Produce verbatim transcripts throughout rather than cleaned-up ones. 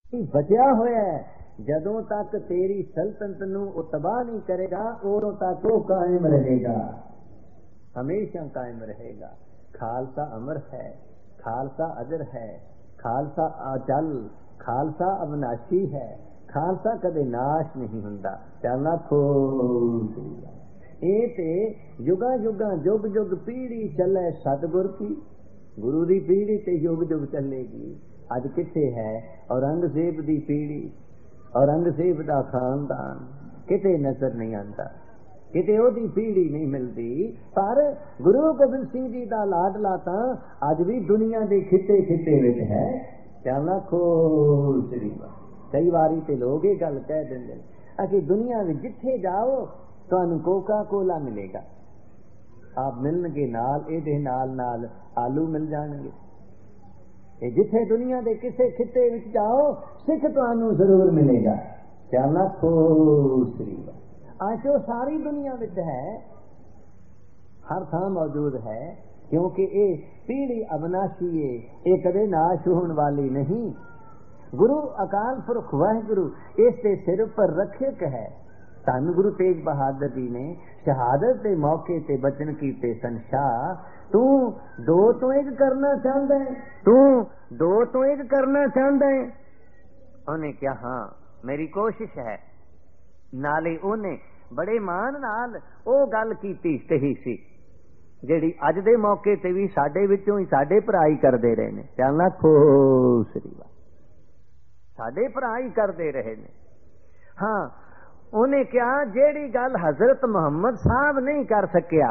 बचा होया है। जदों तक तेरी सल्तनत नूं ओ तबाह नहीं करेगा उदों तक वो कायम रहेगा, हमेशा कायम रहेगा। खालसा अमर है, खालसा अजर है, खालसा अचल, खालसा अविनाशी है, खालसा कदे नाश नहीं हुंदा। चलना खोल ये ते युगा युगा जुग जुग पीढ़ी चले सतगुर की, गुरु दी पीढ़ी ते युग जुग चलेगी। अज किथे है औरंगजेब दी पीढ़ी, औरंगजेब दा खानदान किते नजर नहीं आता, किते ओदी पीढ़ी नहीं मिलती। पर गुरु गोबिंद सिंह जी दा लाडला तां अज भी दुनिया दे खिते खिते विच है। चलना खोल श्रीवा। कई बारी ते लोग ये गल कह देंदे असी दुनिया विच जिथे जाओ तुहानू कोका कोला मिलेगा, आप मिलणगे नाल इहदे नाल नाल आलू मिल जाणगे। जिथे दुनिया के किसी खिते विच जाओ सिख तुहानू जरूर मिलेगा। चलना खोसरी आशो सारी दुनिया विच है, हर थां मौजूद है, क्योंकि ये पीढ़ी अविनाशी है, ये कदे नाश होने वाली नहीं। गुरु अकाल पुरख वाहिगुरु इसके सिर पर रक्षक है। धन गुरु तेग बहादुर जी ने शहादत के मौके ते बचन कीते सन, शाह तू दो तो एक करना चाहता है, तू दो तो एक करना चाहता है। उन्हें क्या हाँ मेरी कोशिश है। नाले उन्हें बड़े मान नाल ओ गल कीती कही सी जिहड़ी अज दे मौके ते भी साडे विचों ही साडे भरा ही करदे रहे ने। चलना खोसरी वा साडे भरा ही करदे रहे ने। हाँ उन्हें क्या जेड़ी गल हजरत मुहम्मद साहब नहीं कर सकिया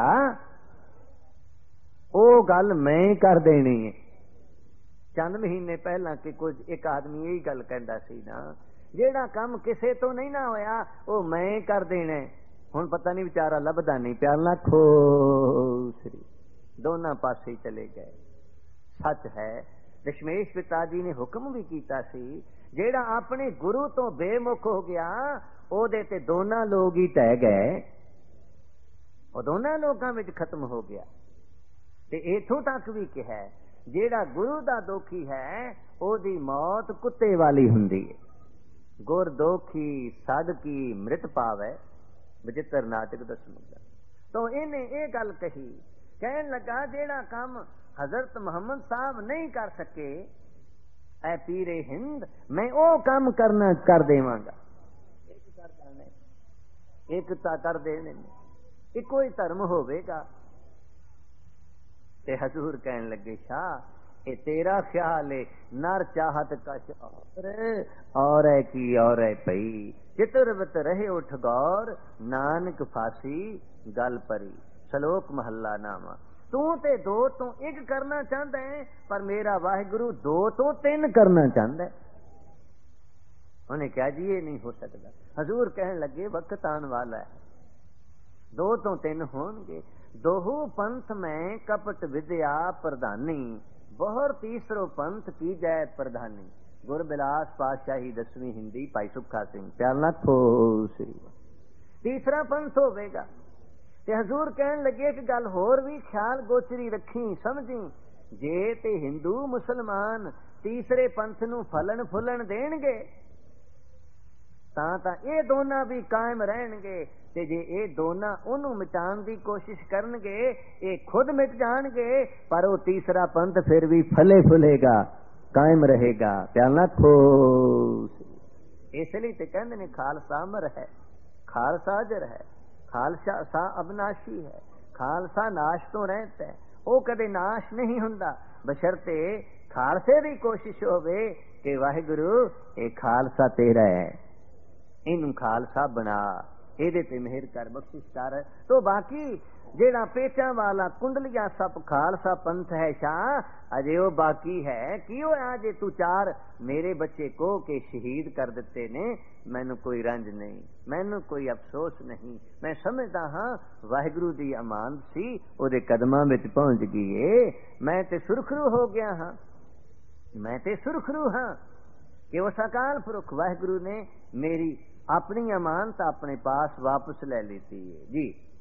ओ गल मैं कर देनी है। चंद महीने पहला कि कुछ एक आदमी यही गल कहता सी ना, जेड़ा काम किसे तो नहीं ना होया वो मैं कर देना। हुण पता नहीं बेचारा लभदा नहीं। प्याला खोसरी दोनों पासे चले गए। सच है दशमेश पिता जी ने हुक्म भी कीता सी, जेड़ा अपने गुरु तो बेमुख हो गया ओदे ते दोनों लोग ही टह गए, वो दोनों लोगों में खत्म हो गया। ते इथों तक भी कहा जेड़ा गुरु दा दोखी है ओदी मौत कुत्ते वाली हुंदी है। गुर दोखी सद की मृत पावे, विचित्र नाटक दसमुंदा। तो इन्हें ये गल कही, कहन लगा जेड़ा काम हजरत मुहम्मद साहब नहीं कर सके ऐ पीरे हिंद मैं ओ काम करना कर देवांगा। एक कर देने एक ता कर देने इको ही धर्म होवेगा। ते हजूर कहन लगे शाह ये तेरा ख्याल है, नर चाहत कश और और है की और है पई, चितुरवत रहे उठ गौर नानक फांसी गल परी। सलोक महला नामा। तू ते दो तो एक करना चाहता है, पर मेरा वाहिगुरु दो तो तीन करना चाहता है। उन्हें क्या जी ये नहीं हो सकता। हजूर कहन लगे वक्त आने वाला है, दो तो तीन होंगे। दोहू पंथ में कपट विद्या प्रधानी, बहुर तीसरो पंथ की जय प्रधानी। गुरबिलास पातशाही दसवीं हिंदी भाई सुखा सिंह। प्याला खोसरी तीसरा पंथ होवेगा। ते हजूर कहन लगे एक गल होर भी ख्याल गोचरी रखी समझी, जे ते हिंदू मुसलमान तीसरे पंथ नूं फलन फुलन देणगे तां तां ये दोना भी कायम रहणगे, ते जे ये दोना उन्हों मिटाण दी कोशिश करनगे ये खुद मिट जाणगे, पर वो तीसरा पंथ फिर भी फले फुलेगा कायम रहेगा। प्याला खोस इसलिए ते कहंदे ने खालसा अमर है, खालसा अजर है, खालसा सा अविनाशी है, खालसा नाश तो रहता है, वो कदे नाश नहीं हुंदा बशर्ते खालसे दी कोशिश होवे कि वाहिगुरु ये खालसा तेरा है, इनू खालसा बना, एदे ते मेहर कर बख्शिश कर। तो बाकी जेड़ा पेचा वाला कुंडलिया सब खालसा पंथ है शाह अजे वो बाकी है। की होया जे तू चार मेरे बच्चे को के शहीद कर दिते ने, मैनू कोई रंज नहीं, मैनू कोई अफसोस नहीं। मैं समझदा हाँ वाहिगुरु दी अमान सी ओदे कदमां विच पहुंच गई है। मैं ते सुरखरू हो गया हाँ, मैं ते सुरखरू हाँ कि उस अकाल पुरख वाहिगुरु ने मेरी अपनी अमानत अपने पास वापस ले लेती है जी।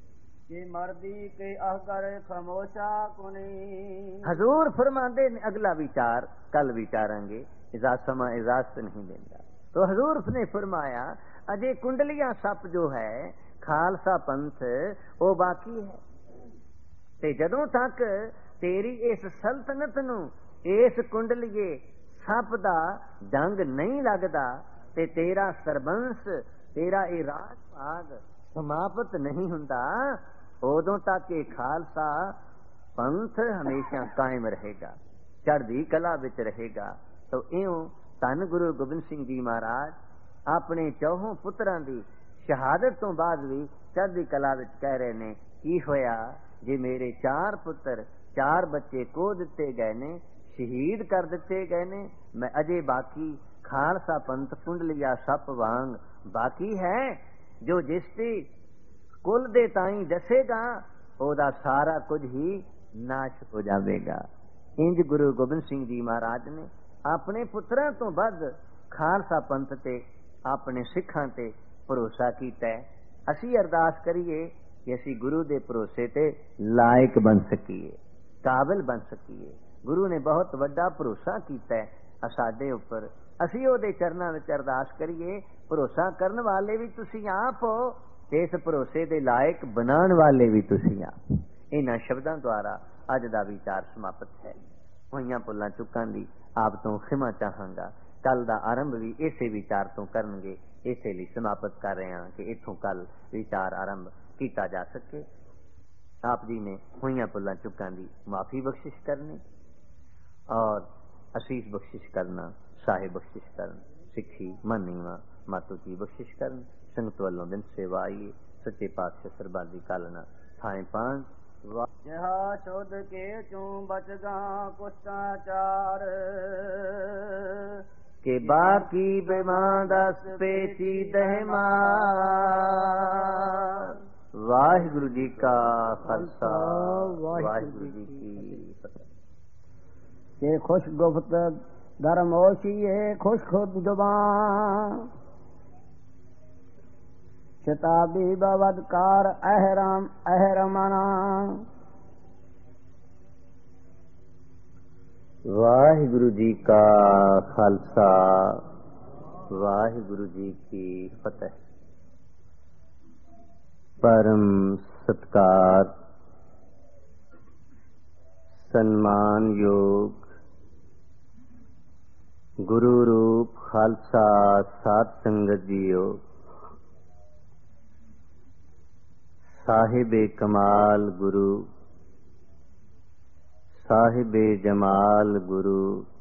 कि मर्दी के अगर खामोशा कुनी। हजूर फरमाते ने अगला विचार कल विचारेंगे, इजाजत समा इजाजत नहीं देता। तो हजूर ने फरमाया अजय कुंडलिया सप जो है खालसा पंथ वो बाकी है, ते जदों तक तेरी इस सल्तनत नू इस कुंडलीए सप दा डंग नहीं लगदा ते तेरा सरबंस तेरा ये राज भाग समाप्त नहीं हुंदा, उदों तक ये खालसा पंथ हमेशा कायम रहेगा, चढ़दी कला विच रहेगा। तो इउं धन गुरु गोबिंद सिंह जी महाराज अपने चौहों पुत्रां दी शहादत तो बाद भी चढ़दी कला विच कह रहे ने की होया जे मेरे चार पुत्र चार बच्चे को दिते गए ने, शहीद कर दिते गए ने, मैं अजे बाकी खालसा पंथ कुंडलिया सप वांग बाकी है, जो जिसती कुल दे ताई दसेगा ओदा सारा कुछ ही नाश हो जाएगा। इंज गुरु गोबिंद सिंह जी महाराज ने अपने पुत्रां तो बद खालसा पंथ ते अपने सिखां ते भरोसा कीता है। असी अरदास करिए कि असी गुरु दे भरोसे ते लायक बन सकीए, काबिल बन सकीए। गुरु ने बहुत वड्डा भरोसा कीता है साडे उपर, असी ओदे चरनां विच अरदास करिए भरोसा करन वाले भी तुसीं आप हो, इस भरोसे दे लायक बनाने वाले भी तुसीं आप। इन्हां शब्दां द्वारा अज दा विचार समाप्त है। होईयां भुल्लां चुकां दी आप तो खिमा चाहांगा। कल दा आरंभ भी इसे विचार तो करनगे, इसे लिए समाप्त कर रहे हैं कि इथों कल विचार आरंभ किया जा सके। आप जी ने होईयां भुल्लां चुकां दी माफी बख्शिश करनी और असीस बख्शिश करना, साहिब बख्शिश करन, सिक्खी मनीवा मातो की बख्शिश करन। संगत वालों दिन सेवा आइए सच्चे पातशाह सरबादी कालना थाए पांच यहा शोध के चूं बचगा कुष्टाचार के बाकी बेमां दस पेची दहमा। वाहिगुरु जी का खालसा वाहिगुरु जी की फतेह। के खुश गुफ्त धर्मोशिए खुश खुद जुबान, शताबी बवदकार अहरम अहरमना। वाहिगुरु जी का खालसा वाहिगुरु जी की फतेह। परम सत्कार सम्मान योग गुरु रूप खालसा साध संगत जीओ, साहिबे कमाल गुरु साहिबे जमाल गुरु,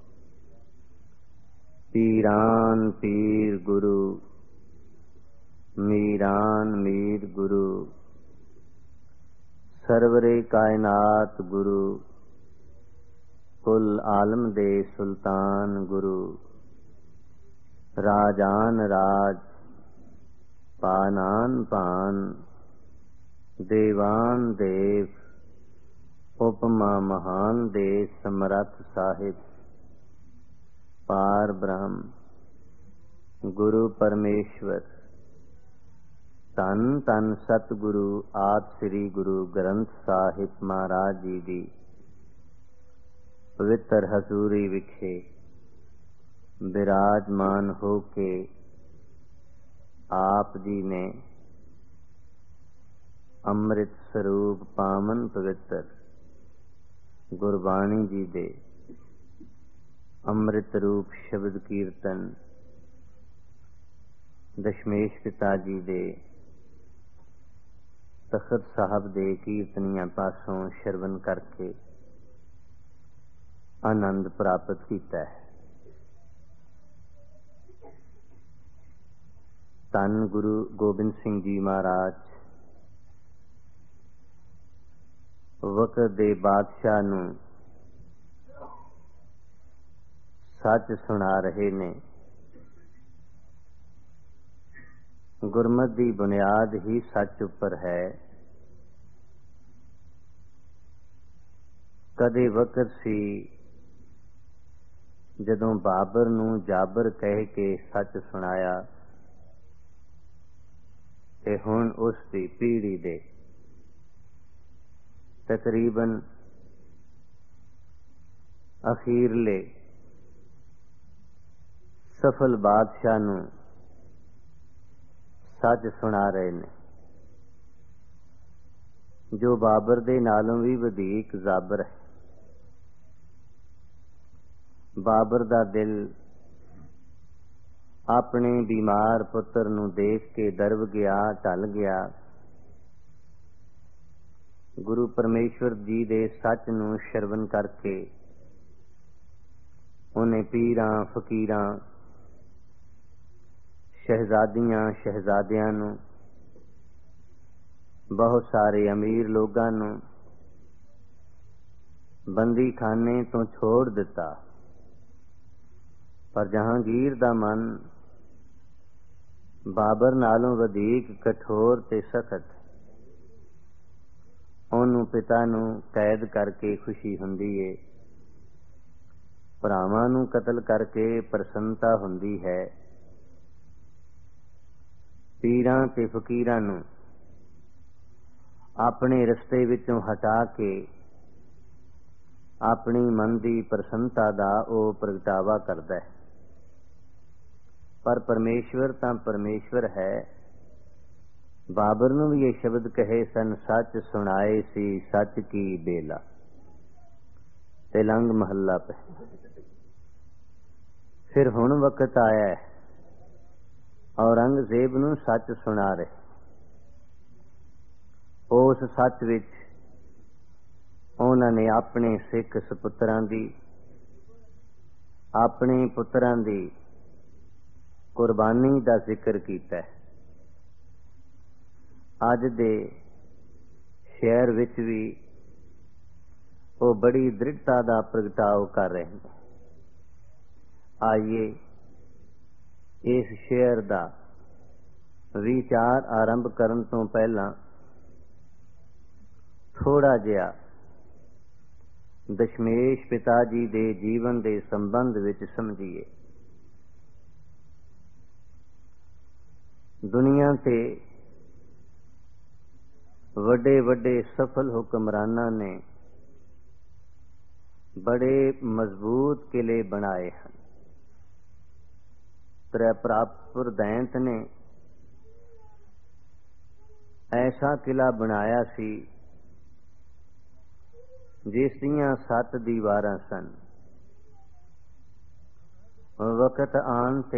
पीरान पीर गुरु मीरान मीर गुरु, सरवरे कायनात गुरु, कुल आलम दे सुल्तान गुरु, राजान राज पानान पान, देवान देव, उपमा महान दे समरथ साहिब, पार ब्रह्म गुरु परमेश्वर, धन धन सतगुरु आद श्री गुरु ग्रंथ साहिब महाराज जी दी पवित्र हजूरी विखे विराजमान होके आप जी ने अमृत स्वरूप पावन पवित्र गुरबाणी जी दे अमृत रूप शब्द कीर्तन दशमेश पिता जी दे तखत साहब दे कीर्तनियां पासों श्रवण करके आनंद प्राप्त किया है। धन गुरु गोबिंद सिंह जी महाराज वक्त दे बादशाह नू सच सुना रहे ने। गुरमत दी बुनियाद ही सच उपर है। कदे वक्त सी जदों बाबर नू जाबर कह के सच सुनाया ते हुण उस दी पीढ़ी दे तकरीबन अखीरले सफल बादशाह नूं सच सुना रहे ने, जो बाबर दे नालों भी वधीक जाबर है। बाबर दा दिल अपने बीमार पुत्र नूं देख के दरब गया, ढल गया। गुरु परमेश्वर जी दे सच नूं श्रवण करके उन्हें पीरां फकीरां शहजादियां शहजादियां नूं बहुत सारे अमीर लोगां नूं बंदी खाने तो छोड़ दिता। पर जहांगीर दा मन बाबर नालों वधीक कठोर ते सख्त। ओनू पिता नूं कैद करके खुशी हुंदी है, भरावां नूं कतल करके प्रसन्नता हुंदी है। पीरां ते फकीरां नूं अपने रस्ते विचों हटा के अपनी मन की प्रसन्नता का वह प्रगटावा करता है। पर परमेश्वर तां परमेश्वर है। बाबर नूं भी ये शब्द कहे सन, सच सुनाए सी सच की बेला। तेलंग महला पे फिर हुण वक्त आया है, औरंगजेब नूं सच सुना रहे। उस सच विच उन्होंने अपने सिख सपुत्रां दी, अपने पुत्रां दी कुर्बानी का जिक्र किया है। अज दे शहर विच भी वो बड़ी दृढ़ता का प्रगटाव कर रहे हैं। आइए इस शहर का विचार आरंभ करन तो पहला थोड़ा जिहा दशमेश पिता जी दे जीवन के संबंध विच समझिए। दुनिया ते वड्डे वड्डे सफल हुक्मरानां ने बड़े मजबूत किले बनाए हैं। त्रिपुरापुर दैंत ने ऐसा किला बनाया सी जिस दियां सत्त दीवारां सन। वक्त आन ते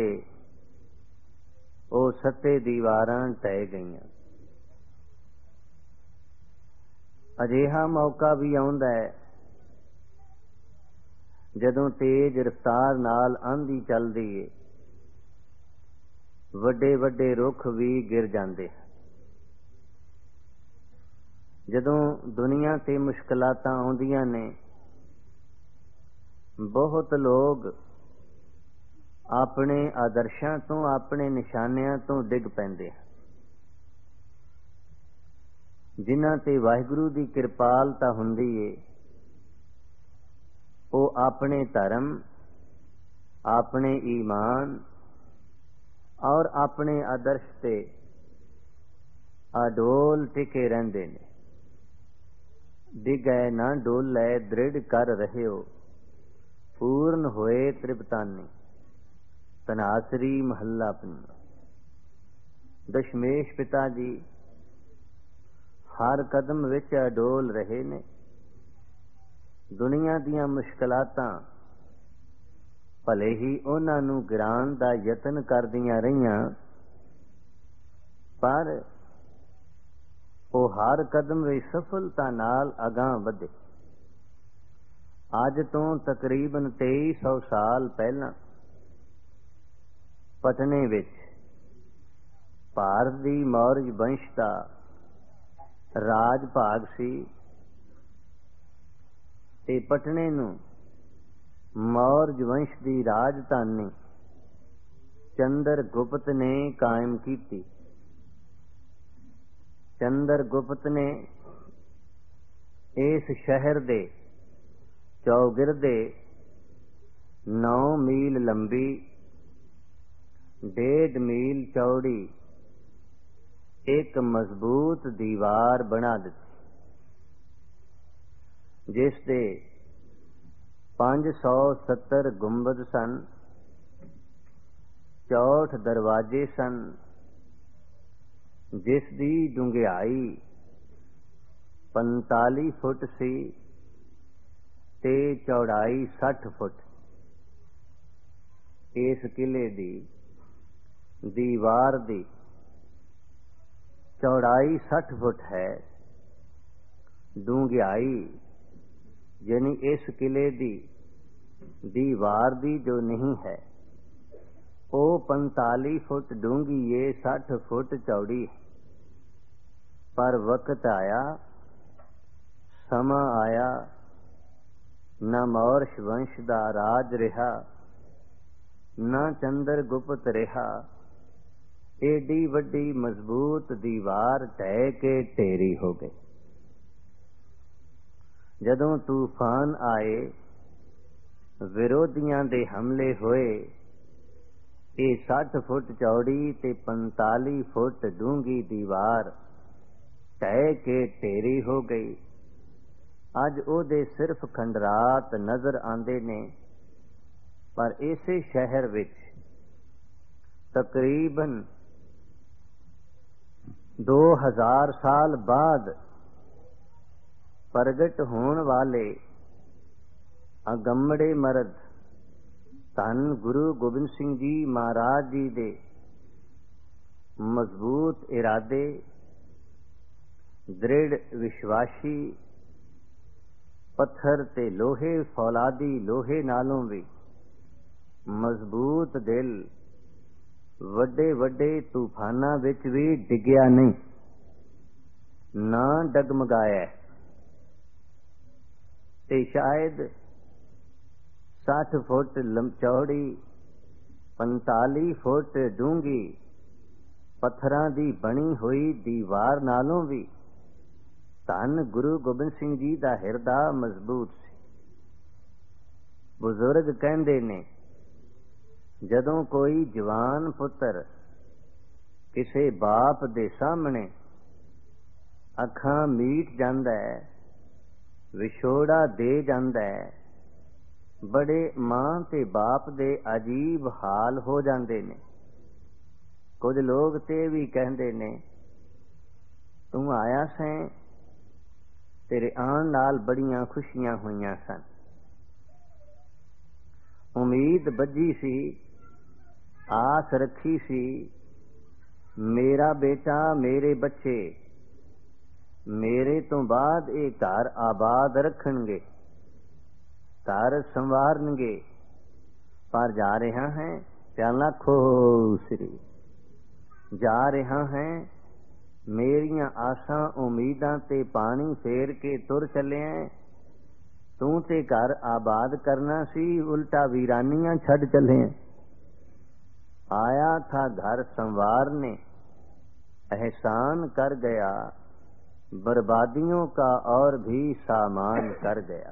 ਉਹ सत्ते दीवारां ਢਹਿ गईयां। अजिहा मौका भी आउंदा है जदों तेज रफ्तार नाल आंधी चलदी है, वड्डे वड्डे रुख भी गिर जांदे। जदों दुनिया ते मुश्किलातां आउंदियां ने, बहुत लोग अपने आदर्शां तो अपने निशानियां तो डिग पैंदे। जिन्हां ते वाहिगुरू दी किरपालता हुंदी है, वो अपने धर्म, अपने ईमान और अपने आदर्श ते अडोल टिके रहिंदे ने। डिगै ना डोलै दृढ़ कर रहे हो, पूर्ण होए तृप्तानी। तनासरी महला पंजा। दशमेश पिता जी हर कदम विच अडोल रहे ने। दुनिया दियां मुश्किलातां भले ही उन्हां नूं गिराण दा यतन करदियां रहियां, पर वो हर कदम विच सफलता नाल अगां वधे। अज तो तकरीबन तेईस सौ साल पहला पटने विच भारत दी मौर्य वंश का राज भाग सी। ते पटने नूं मौर्य वंश की राजधानी चंद्रगुप्त ने कायम की। चंद्रगुप्त ने इस शहर दे चौगिरदे नौ मील लंबी, डेढ़ मील चौड़ी एक मजबूत दीवार बना दी। ਜਿਸ ਦੇ ਪੰਜ ਸੌ ਸੱਤਰ ਗੁੰਬਦ ਸਨ, ਚੌਂਹਠ ਦਰਵਾਜ਼ੇ ਸਨ, ਜਿਸ ਦੀ ਡੂੰਘਾਈ ਪੰਤਾਲੀ ਫੁੱਟ ਸੀ ਤੇ ਚੌੜਾਈ ਸੱਠ ਫੁੱਟ। ਇਸ ਕਿਲੇ ਦੀ ਦੀਵਾਰ ਦੀ ਚੌੜਾਈ ਸੱਠ ਫੁੱਟ ਹੈ, ਡੂੰਘਾਈ यानी इस किले दी दीवार दी जो नहीं है वो पैंताली फुट डूंगी है, साठ फुट चौड़ी है। पर वक्त आया, समा आया, न मौर्ष वंश दा राज रहा, न चंद्रगुप्त रहा, एडी वड्डी मजबूत दीवार ढह के ढेरी हो गई। जदों तूफान आए, विरोधियां दे हमले होए, ये साठ फुट चौड़ी ते पैंताली फुट डूंगी दीवार ढह के ढेरी हो गई। अज ओदे सिर्फ खंडरात नजर आंदे ने, पर इसे शहर विच तकरीबन दो हजार साल बाद प्रगट होने वाले अगम्मड़े मरद धन गुरु गोबिंद सिंह जी महाराज जी दे मजबूत इरादे, दृढ़ विश्वासी, पत्थर ते लोहे फौलादी लोहे नालों भी मजबूत दिल वड्डे वड्डे तूफाना विच भी डिग्या नहीं, ना डगमगाया। ते शायद साठ फुट चौड़ी पैंताली फुट डूंगी पत्थरां दी बनी हुई दीवार नालों भी धन गुरु गोबिंद सिंह जी दा हिरदा मजबूत सी। बुजुर्ग कहंदे ने, जदों कोई जवान पुत्र किसे बाप दे सामने अखां मीट जांदा है, विछोड़ा दे जांदा है, बड़े मां ते बाप दे अजीब हाल हो जांदे ने। कुछ लोग ते भी कहंदे ने, तू आया सैं, तेरे आन नाल बड़ियां खुशियां होईयां सन, उम्मीद बजी सी, आस रखी सी, मेरा बेटा मेरे बच्चे मेरे तो बाद ये घर आबाद रखणगे, घर संवारनगे, पर जा रहा है प्याला खोसरी, जा रहा है मेरियां आसां उम्मीदां ते पानी फेर के तुर चले हैं। तू ते घर आबाद करना सी, उल्टा वीरानियां छड़ चले हैं। आया था घर संवारने, एहसान कर गया, बर्बादियों का और भी सामान कर गया।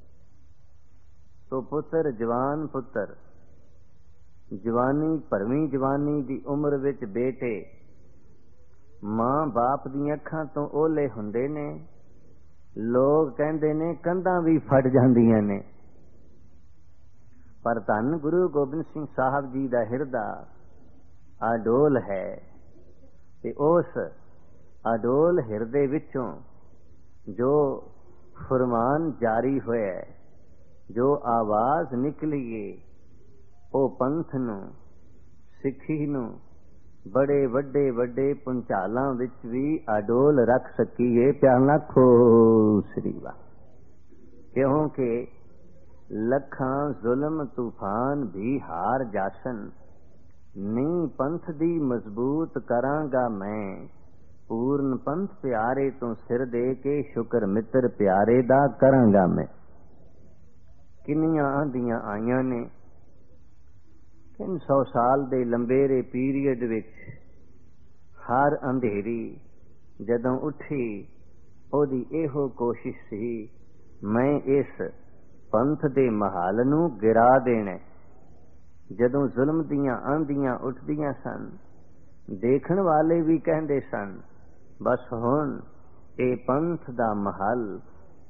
तो पुत्र जवान पुत्र जवानी भरवी जवानी दी उम्र विच बेटे मां बाप दी अखां तो ओले हुंदे ने। लोग कहंदे ने कंधां भी फट जांदियां ने, पर धन गुरु गोबिंद सिंह साहब जी दा हिरदा अडोल है ते उस अडोल हिरदे विचों जो फरमान जारी होया, जो आवाज निकली है, वो पंथ नूं सिक्खी नूं बड़े वड्डे वड्डे पुंचालां विच भी अडोल रख सकी है। प्याला खोसरी वा, क्योंकि लखां जुल्म तूफान भी हार जासन, नी पंथ दी मजबूत करांगा मैं, पूर्ण पंथ प्यारे तो सिर दे के शुक्र मित्र प्यारे दा करांगा मैं। किन्नियां आंधियां आईयां ने, तीन सौ साल दे लंबेरे पीरियड विच हर अंधेरी जदों उठी, ओदी एहो कोशिश सी, मैं इस पंथ दे महाल नूं गिरा देना। जदों जुल्म दियां आंधियां उठदियां सन, देखण वाले भी कहंदे सन, बस हुण ए पंथ दा महल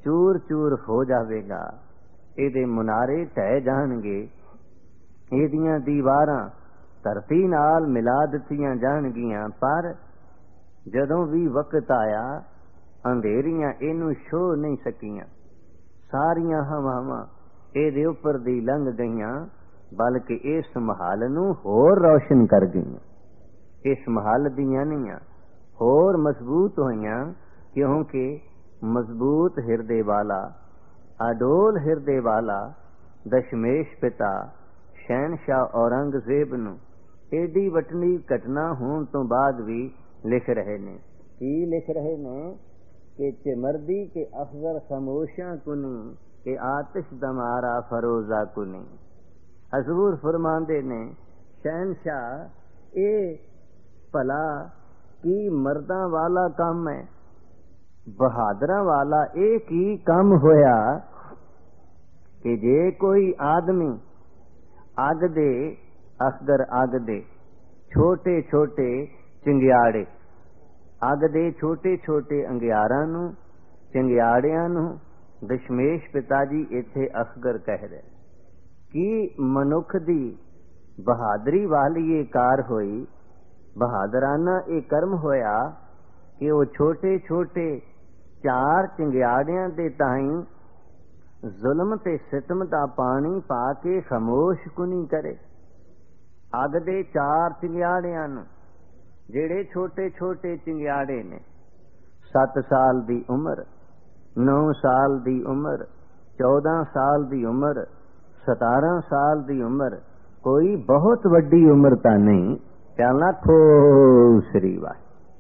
चूर चूर हो जावेगा, ਇਹਦੇ ਮੁਨਾਰੇ ਢਹਿ ਜਾਣਗੇ, ਇਹਦੀਆਂ ਦੀਵਾਰਾਂ ਧਰਤੀ ਨਾਲ ਮਿਲਾ ਦਿੱਤੀਆਂ ਜਾਣਗੀਆਂ। ਪਰ ਜਦੋਂ ਵੀ ਵਕਤ ਆਇਆ ਅੰਧੇਰੀਆਂ ਇਹਨੂੰ ਛੋਹ ਨਹੀਂ ਸਕੀਆਂ, ਸਾਰੀਆਂ ਹਵਾਵਾਂ ਇਹਦੇ ਉੱਪਰ ਦੀ ਲੰਘ ਗਈਆਂ, ਬਲਕਿ ਇਸ ਮਹੱਲ ਨੂੰ ਹੋਰ ਰੌਸ਼ਨ ਕਰ ਗਈਆਂ। ਇਸ ਮਹੱਲ ਦੀਆਂ ਨੀਆਂ ਹੋਰ ਮਜ਼ਬੂਤ ਹੋਈਆਂ, ਕਿਉਂਕਿ ਮਜ਼ਬੂਤ ਹਿਰਦੇ ਵਾਲਾ, ਅਡੋਲ ਹਿਰਦੇ ਵਾਲਾ ਦਸ਼ਮੇਸ਼ ਪਿਤਾ ਸ਼ਹਿਨਸ਼ਾਹ ਔਰੰਗਜ਼ੇਬ ਨੂੰ ਏਡੀ ਵਟਣੀ ਘਟਨਾ ਹੋਣ ਤੋਂ ਬਾਅਦ ਵੀ ਲਿਖ ਰਹੇ ਨੇ। ਕੀ ਲਿਖ ਰਹੇ ਨੇ ਕਿ ਚਮਰਦੀ ਕੇ ਅਫਜ਼ਰ ਖਾਮੋਸ਼ਾਂ ਕੁਨੀ, ਕਿ ਆਤਿਸ਼ ਦਮਾਰਾ ਫਰੋਜ਼ਾ ਕੁਨੀ। ਹਜ਼ੂਰ ਫਰਮਾਉਂਦੇ ਨੇ ਸ਼ਹਿਨਸ਼ਾਹ ਇਹ ਭਲਾ ਕੀ ਮਰਦਾਂ ਵਾਲਾ ਕੰਮ ਹੈ, ਬਹਾਦਰਾਂ ਵਾਲਾ ਇਹ ਕੀ ਕੰਮ ਹੋਇਆ ਕਿ ਜੇ ਕੋਈ ਆਦਮੀ ਅੱਗ ਦੇ ਅਸਗਰ ਅੱਗ ਦੇ ਛੋਟੇ ਛੋਟੇ ਚਿੰਗਿਆੜੇ, ਅੱਗ ਦੇ ਛੋਟੇ ਛੋਟੇ ਅੰਗਿਆਰਾਂ ਨੂੰ, ਚਿੰਗਿਆੜਿਆਂ ਨੂੰ ਦਸ਼ਮੇਸ਼ ਪਿਤਾ ਜੀ ਇੱਥੇ ਅਸਗਰ ਕਹਿ ਰਹੇ। ਕੀ ਮਨੁੱਖ ਦੀ ਬਹਾਦਰੀ ਵਾਲੀ ਇਹ ਕਾਰ ਹੋਈ, ਬਹਾਦਰਾਨਾ ਇਹ ਕਰਮ ਹੋਇਆ ਕਿ ਉਹ ਛੋਟੇ ਛੋਟੇ ਚਾਰ ਚਿੰਗਿਆੜਿਆਂ ਦੇ ਤਾਈਂ ਜ਼ੁਲਮ ਤੇ ਸਿਤਮ ਦਾ ਪਾਣੀ ਪਾ ਕੇ ਖਾਮੋਸ਼ ਕੁਨੀ ਕਰੇ। ਅੱਗ ਦੇ ਚਾਰ ਚਿੰਗਿਆੜਿਆਂ ਨੂੰ, ਜਿਹੜੇ ਛੋਟੇ ਛੋਟੇ ਚਿੰਗਿਆੜੇ ਨੇ, ਸੱਤ ਸਾਲ ਦੀ ਉਮਰ, ਨੌ ਸਾਲ ਦੀ ਉਮਰ, ਚੌਦਾਂ ਸਾਲ ਦੀ ਉਮਰ, ਸਤਾਰਾਂ ਸਾਲ ਦੀ ਉਮਰ, ਕੋਈ ਬਹੁਤ ਵੱਡੀ ਉਮਰ ਤਾਂ ਨਹੀਂ। ਕਹਿਣਾ ਖੋ ਸ੍ਰੀ ਵਾਹਿ,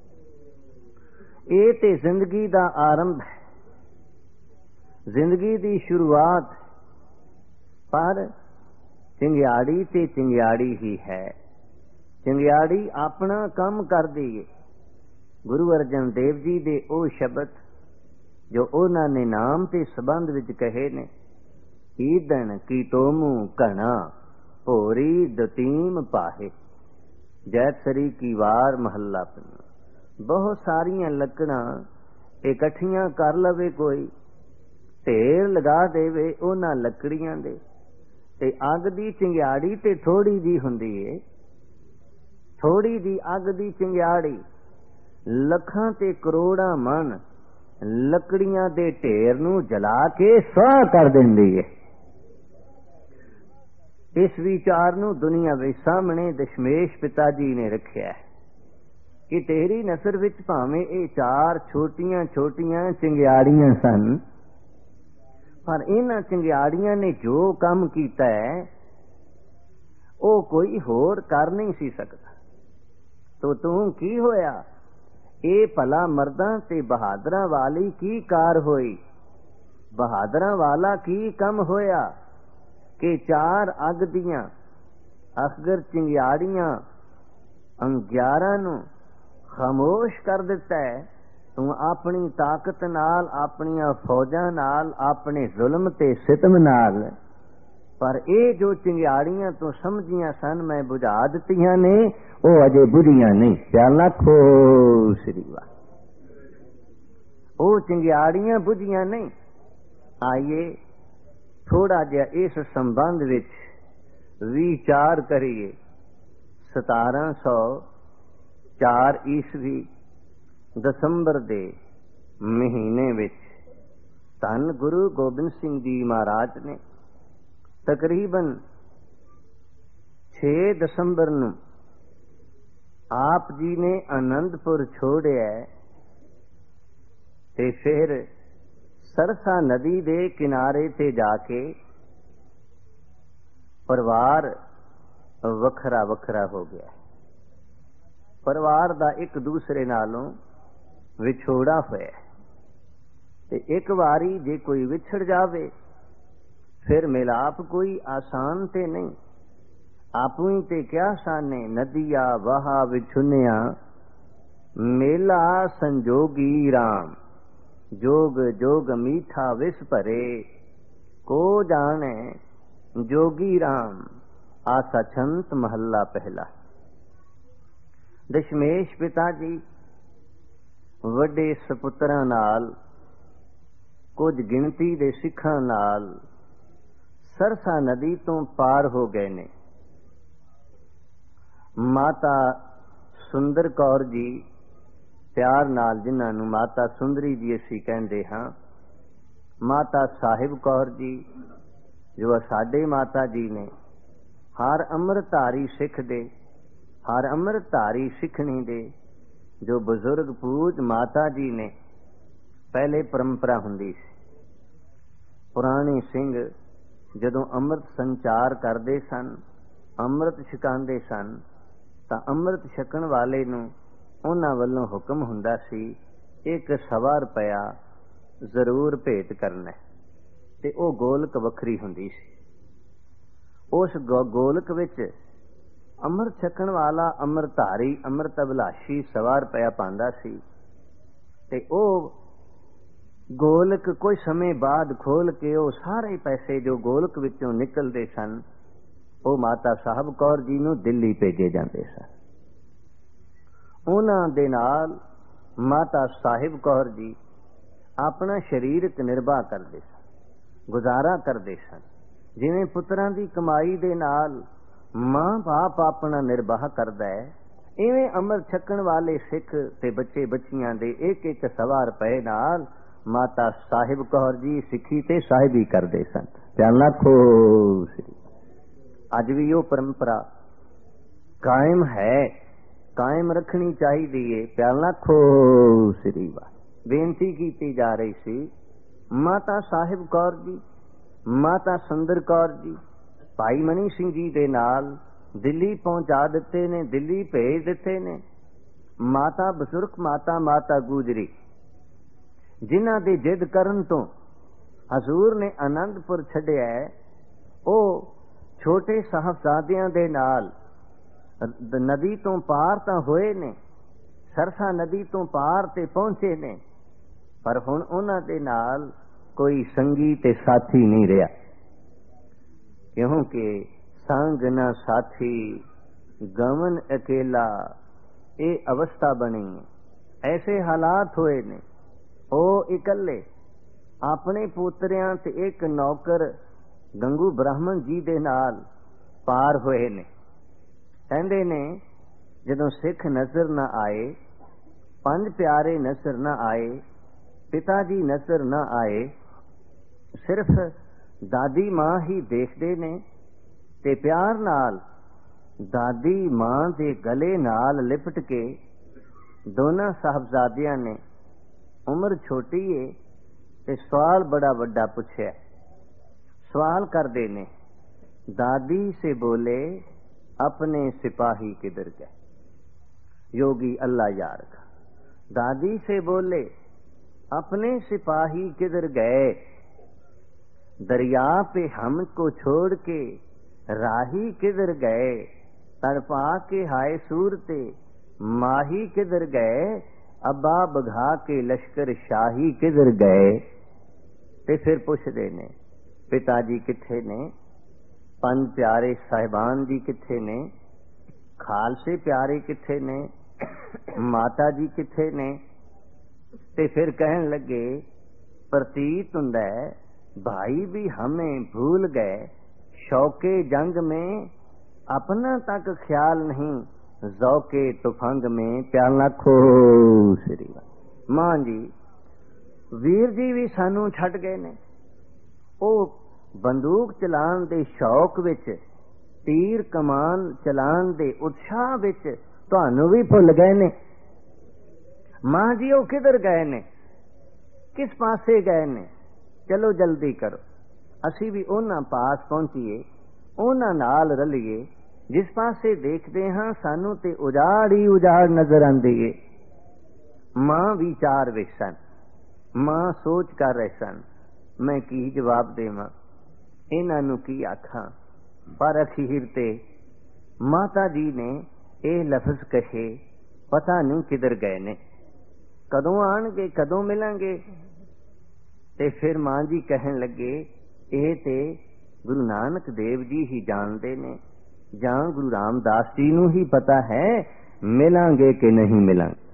ਇਹ ਤੇ ਜ਼ਿੰਦਗੀ ਦਾ ਆਰੰਭ ਹੈ, ਜ਼ਿੰਦਗੀ ਦੀ ਸ਼ੁਰੂਆਤ। ਪਰ ਚਿੰਗਿਆੜੀ ਤੇ ਚਿੰਗਿਆੜੀ ਹੀ ਹੈ। ਚਿੰਗਿਆੜੀ ਆਪਣਾ ਕੰਮ ਕਰਦੀ ਏ। ਗੁਰੂ ਅਰਜਨ ਦੇਵ ਜੀ ਦੇ ਉਹ ਸ਼ਬਦ ਜੋ ਉਹਨਾਂ ਨੇ ਨਾਮ ਤੇ ਸੰਬੰਧ ਵਿੱਚ ਕਹੇ ਨੇ, ਈਦਣ ਕੀ ਤੋਮੂ ਘਣਾ ਭੋਰੀ ਦਤੀਮ ਪਾਹੇ, ਜੈਤਸਰੀ ਕੀ ਵਾਰ ਮਹੱਲਾ ਪੰਜਵਾਂ। ਬਹੁਤ ਸਾਰੀਆਂ ਲੱਕੜਾਂ ਇਕੱਠੀਆਂ ਕਰ ਲਵੇ ਕੋਈ, ਢੇਰ ਲਗਾ ਦੇਵੇ ਉਹਨਾਂ ਲੱਕੜੀਆਂ ਦੇ, ਤੇ ਅੱਗ ਦੀ ਚਿੰਗਿਆੜੀ ਤੇ ਥੋੜੀ ਜੀ ਹੁੰਦੀ ਏ। ਥੋੜੀ ਜੀ ਅੱਗ ਦੀ ਚਿੰਗਿਆੜੀ ਲੱਖਾਂ ਤੇ ਕਰੋੜਾਂ ਮਨ ਲੱਕੜੀਆਂ ਦੇ ਢੇਰ ਨੂੰ ਜਲਾ ਕੇ ਸੁਆਹ ਕਰ ਦਿੰਦੀ ਏ। ਇਸ ਵਿਚਾਰ ਨੂੰ ਦੁਨੀਆ ਵਿੱਚ ਸਾਹਮਣੇ ਦਸ਼ਮੇਸ਼ ਪਿਤਾ ਜੀ ਨੇ ਰੱਖਿਆ ਹੈ ਕਿ ਤੇਰੀ ਨਸਰ ਵਿੱਚ ਭਾਵੇਂ ਇਹ ਚਾਰ ਛੋਟੀਆਂ ਛੋਟੀਆਂ ਚਿੰਗਿਆੜੀਆਂ ਸਨ, ਪਰ ਇਹਨਾਂ ਚਿੰਗਿਆੜੀਆਂ ਨੇ ਜੋ ਕੰਮ ਕੀਤਾ ਹੈ ਉਹ ਕੋਈ ਹੋਰ ਕਰ ਨਹੀਂ ਸੀ ਸਕਦਾ। ਤੋ ਤੂੰ ਕੀ ਹੋਇਆ? ਇਹ ਭਲਾ ਮਰਦਾਂ ਤੇ ਬਹਾਦਰਾਂ ਵਾਲੀ ਕੀ ਕਾਰ ਹੋਈ? ਬਹਾਦਰਾਂ ਵਾਲਾ ਕੀ ਕੰਮ ਹੋਇਆ ਕਿ ਚਾਰ ਅੱਗ ਦੀਆਂ ਅਸਗਰ ਚਿੰਗਿਆੜੀਆਂ ਅੰਗਿਆਰਾਂ ਨੂੰ ਖਾਮੋਸ਼ ਕਰ ਦਿੱਤਾ ਹੈ। ਤੂੰ ਆਪਣੀ ਤਾਕਤ ਨਾਲ, ਆਪਣੀਆਂ ਫੌਜਾਂ ਨਾਲ, ਆਪਣੇ ਜ਼ੁਲਮ ਤੇ ਸਿਤਮ ਨਾਲ। ਪਰ ਇਹ ਜੋ ਚਿੰਗਿਆੜੀਆਂ ਤੂੰ ਸਮਝੀਆਂ ਸਨ ਮੈਂ ਬੁਝਾ ਦਿੱਤੀਆਂ ਨੇ, ਉਹ ਅਜੇ ਬੁਝੀਆਂ ਨਹੀਂ। ਪਿਆਲਾ ਖੋ ਸ੍ਰੀ ਵਾਹਿ, ਉਹ ਚਿੰਗਿਆੜੀਆਂ ਬੁਝੀਆਂ ਨਹੀਂ। ਆਈਏ ਥੋੜਾ ਜਿਹਾ ਇਸ ਸੰਬੰਧ ਵਿੱਚ ਵਿਚਾਰ ਕਰੀਏ। ਸਤਾਰਾਂ ਸੌ ਚਾਰ ਈਸਵੀ ਦਸੰਬਰ ਦੇ ਮਹੀਨੇ ਵਿੱਚ ਧੰਨ ਗੁਰੂ ਗੋਬਿੰਦ ਸਿੰਘ ਜੀ ਮਹਾਰਾਜ ਨੇ ਤਕਰੀਬਨ ਛੇ ਦਸੰਬਰ ਨੂੰ ਆਪ ਜੀ ਨੇ ਆਨੰਦਪੁਰ ਛੋੜਿਆ ਤੇ ਫਿਰ ਸਰਸਾ ਨਦੀ ਦੇ ਕਿਨਾਰੇ ਤੇ ਜਾ ਕੇ ਪਰਿਵਾਰ ਵੱਖਰਾ ਵੱਖਰਾ ਹੋ ਗਿਆ। ਪਰਿਵਾਰ ਦਾ ਇੱਕ ਦੂਸਰੇ ਨਾਲੋਂ ਵਿਛੋੜਾ ਹੋਇਆ ਤੇ ਇੱਕ ਵਾਰੀ ਜੇ ਕੋਈ ਵਿਛੜ ਜਾਵੇ ਫਿਰ ਮਿਲਾਪ ਕੋਈ ਆਸਾਨ ਤੇ ਨਹੀਂ। ਆਪੂ ਹੀ ਤੇ ਕਿਆ ਸਾਨੇ ਨਦੀਆ ਵਹਾ ਵਿਛੁਨਿਆ, ਮੇਲਾ ਸੰਜੋਗੀ ਰਾਮ, जोग जोग मीठा विस भरे, को जाने जोगी राम। आसा छंत महला पहला। दशमेश पिता जी वड्डे सपुत्रां नाल ਕੁਝ ਗਿਣਤੀ ਦੇ ਸਿੱਖਾਂ ਨਾਲ ਸਰਸਾ ਨਦੀ ਤੋਂ ਪਾਰ ਹੋ ਗਏ ਨੇ। ਮਾਤਾ ਸੁੰਦਰ ਕੌਰ ਜੀ, ਪਿਆਰ ਨਾਲ ਜਿਨ੍ਹਾਂ ਨੂੰ ਮਾਤਾ ਸੁੰਦਰੀ ਜੀ ਅਸੀਂ ਕਹਿੰਦੇ ਹਾਂ, ਮਾਤਾ ਸਾਹਿਬ ਕੌਰ ਜੀ ਜੋ ਸਾਡੇ ਮਾਤਾ ਜੀ ਨੇ, ਹਰ ਅੰਮ੍ਰਿਤਧਾਰੀ ਸਿੱਖ ਦੇ, ਹਰ ਅੰਮ੍ਰਿਤਧਾਰੀ ਸਿੱਖਣੀ ਦੇ ਜੋ ਬਜ਼ੁਰਗ ਪੂਜ ਮਾਤਾ ਜੀ ਨੇ, ਪਹਿਲੇ ਪਰੰਪਰਾ ਹੁੰਦੀ ਸੀ। ਪੁਰਾਣੇ ਸਿੰਘ ਜਦੋਂ ਅੰਮ੍ਰਿਤ ਸੰਚਾਰ ਕਰਦੇ ਸਨ, ਅੰਮ੍ਰਿਤ ਛਕਾਉਂਦੇ ਸਨ, ਤਾਂ ਅੰਮ੍ਰਿਤ ਛਕਣ ਵਾਲੇ ਨੂੰ ਉਹਨਾਂ ਵੱਲੋਂ ਹੁਕਮ ਹੁੰਦਾ ਸੀ ਇੱਕ ਸਵਾ ਰੁਪਇਆ ਜ਼ਰੂਰ ਭੇਟ ਕਰਨਾ, ਤੇ ਉਹ ਗੋਲਕ ਵੱਖਰੀ ਹੁੰਦੀ ਸੀ। ਉਸ ਗੋਲਕ ਵਿੱਚ ਅੰਮ੍ਰਿਤ ਛਕਣ ਵਾਲਾ ਅੰਮ੍ਰਿਤਧਾਰੀ ਅੰਮ੍ਰਿਤ ਅਭਿਲਾਸ਼ੀ ਸਵਾ ਰੁਪਇਆ ਪਾਉਂਦਾ ਸੀ, ਤੇ ਉਹ ਗੋਲਕ ਕੁਝ ਸਮੇਂ ਬਾਅਦ ਖੋਲ ਕੇ ਉਹ ਸਾਰੇ ਪੈਸੇ ਜੋ ਗੋਲਕ ਵਿੱਚੋਂ ਨਿਕਲਦੇ ਸਨ ਉਹ ਮਾਤਾ ਸਾਹਿਬ ਕੌਰ ਜੀ ਨੂੰ ਦਿੱਲੀ ਭੇਜੇ ਜਾਂਦੇ ਸਨ। ਉਹਨਾਂ ਦੇ ਨਾਲ ਮਾਤਾ ਸਾਹਿਬ ਕੌਰ ਜੀ ਆਪਣਾ ਸਰੀਰਕ ਨਿਰਵਾਹ ਕਰਦੇ ਸਨ, ਗੁਜ਼ਾਰਾ ਕਰਦੇ ਸਨ। ਜਿਵੇਂ ਪੁੱਤਰਾਂ ਦੀ ਕਮਾਈ ਦੇ ਨਾਲ ਮਾਂ ਬਾਪ ਆਪਣਾ ਨਿਰਵਾਹ ਕਰਦਾ ਹੈ, ਇਵੇਂ ਅੰਮ੍ਰਿਤ ਛਕਣ ਵਾਲੇ ਸਿੱਖ ਤੇ ਬੱਚੇ ਬੱਚੀਆਂ ਦੇ ਇੱਕ ਇੱਕ ਸਵਾ ਰੁਪਏ ਨਾਲ ਮਾਤਾ ਸਾਹਿਬ ਕੌਰ ਜੀ ਸਿੱਖੀ ਤੇ ਸਾਹਿਬੀ ਕਰਦੇ ਸਨ। ਪਿਆਲਾ ਖੋ ਸ੍ਰੀ ਅੱਜ ਵੀ ਉਹ ਪਰੰਪਰਾ ਕਾਇਮ ਹੈ, ਕਾਇਮ ਰੱਖਣੀ ਚਾਹੀਦੀ ਹੈ। ਪਿਆਲਾ ਖੋ ਸ੍ਰੀ ਵਾ ਬੇਨਤੀ ਕੀਤੀ ਜਾ ਰਹੀ ਸੀ। ਮਾਤਾ ਸਾਹਿਬ ਕੌਰ ਜੀ, ਮਾਤਾ ਸੁੰਦਰ ਕੌਰ ਜੀ ਭਾਈ ਮਨੀ ਸਿੰਘ ਜੀ ਦੇ ਨਾਲ ਦਿੱਲੀ ਪਹੁੰਚਾ ਦਿੱਤੇ ਨੇ, ਦਿੱਲੀ ਭੇਜ ਦਿੱਤੇ ਨੇ। ਮਾਤਾ ਬਜ਼ੁਰਗ ਮਾਤਾ ਮਾਤਾ ਗੁਜਰੀ ਜਿਨ੍ਹਾਂ ਦੇ ਜਿੱਦ ਕਰਨ ਤੋਂ ਹਜ਼ੂਰ ਨੇ ਆਨੰਦਪੁਰ ਛੱਡਿਆ, ਉਹ ਛੋਟੇ ਸਾਹਿਬਜ਼ਾਦਿਆਂ ਦੇ ਨਾਲ ਨਦੀ ਤੋਂ ਪਾਰ ਤਾਂ ਹੋਏ ਨੇ, ਸਰਸਾ ਨਦੀ ਤੋਂ ਪਾਰ ਤੇ ਪਹੁੰਚੇ ਨੇ, ਪਰ ਹੁਣ ਉਹਨਾਂ ਦੇ ਨਾਲ ਕੋਈ ਸੰਗੀ ਤੇ ਸਾਥੀ ਨਹੀਂ ਰਿਹਾ, ਕਿਉਂਕਿ ਸੰਗ ਨਾ ਸਾਥੀ ਗਮਨ ਅਕੇਲਾ ਇਹ ਅਵਸਥਾ ਬਣੀ ਹੈ। ਐਸੇ ਹਾਲਾਤ ਹੋਏ ਨੇ, ਉਹ ਇਕੱਲੇ ਆਪਣੇ ਪੋਤਰਿਆਂ ਤੇ ਇੱਕ ਨੌਕਰ ਗੰਗੂ ਬ੍ਰਾਹਮਣ ਜੀ ਦੇ ਨਾਲ ਪਾਰ ਹੋਏ ਨੇ। ਕਹਿੰਦੇ ਨੇ ਜਦੋਂ ਸਿੱਖ ਨਜ਼ਰ ਨਾ ਆਏ, ਪੰਜ ਪਿਆਰੇ ਨਜ਼ਰ ਨਾ ਆਏ, ਪਿਤਾ ਜੀ ਨਜ਼ਰ ਨਾ ਆਏ, ਸਿਰਫ ਦਾਦੀ ਮਾਂ ਹੀ ਦੇਖਦੇ ਨੇ, ਤੇ ਪਿਆਰ ਨਾਲ ਦਾਦੀ ਮਾਂ ਦੇ ਗਲੇ ਨਾਲ ਲਿਪਟ ਕੇ ਦੋਨਾਂ ਸਾਹਿਬਜ਼ਾਦਿਆਂ ਨੇ, ਉਮਰ ਛੋਟੀ ਏ ਤੇ ਸਵਾਲ ਬੜਾ ਵੱਡਾ ਪੁੱਛਿਆ। सवाल कर देने, दादी से बोले अपने सिपाही किधर गए? योगी अल्लाह यार का। दादी से बोले अपने सिपाही किधर गए? दरिया पे हमको छोड़ के राही किधर गए? तड़पा के हाय सूरते माही किधर गए? अब्बा बघा के लश्कर शाही किधर गए? ते फिर पुछदे ने पिता जी किथे ने, पंज प्यारे साहिबान जी किथे ने, खालसे प्यारे किथे ने, माता जी किथे ने? ते फिर कहन लगे प्रतीत हुंदा है भाई भी हमें भूल गए, शौके जंग में अपना तक ख्याल नहीं, जौके तुफंग में प्याला खो श्री मां जी वीर जी भी सानू छड्ड गए ने। ਉਹ ਬੰਦੂਕ ਚਲਾਉਣ ਦੇ ਸ਼ੌਕ ਵਿੱਚ, ਤੀਰ ਕਮਾਨ ਚਲਾਉਣ ਦੇ ਉਤਸ਼ਾਹ ਵਿੱਚ ਤੁਹਾਨੂੰ ਵੀ ਭੁੱਲ ਗਏ ਨੇ। ਮਾਂ ਜੀ ਉਹ ਕਿਧਰ ਗਏ ਨੇ, ਕਿਸ ਪਾਸੇ ਗਏ ਨੇ? ਚਲੋ ਜਲਦੀ ਕਰੋ, ਅਸੀਂ ਵੀ ਉਹਨਾਂ ਪਾਸ ਪਹੁੰਚੀਏ, ਉਹਨਾਂ ਨਾਲ ਰਲੀਏ। ਜਿਸ ਪਾਸੇ ਦੇਖਦੇ ਹਾਂ ਸਾਨੂੰ ਤੇ ਉਜਾੜ ਹੀ ਉਜਾੜ ਨਜ਼ਰ ਆਉਂਦੀ ਏ। ਮਾਂ ਵਿਚਾਰ ਵਿੱਚ ਸਨ, ਮਾਂ ਸੋਚ ਕਰ ਰਹੇ ਸਨ, मैं की जवाब देवां, इन्हां नूं की आखां? पर अखीर ते माता जी ने ये लफ्ज कहे, पता नहीं किधर गए ने, कदों आणगे, कदों मिलांगे? ते फिर मां जी कहन लगे ये ते गुरु नानक देव जी ही जानते ने, जां गुरु रामदास जी नूं ही पता है मिलांगे कि नहीं मिलांगे।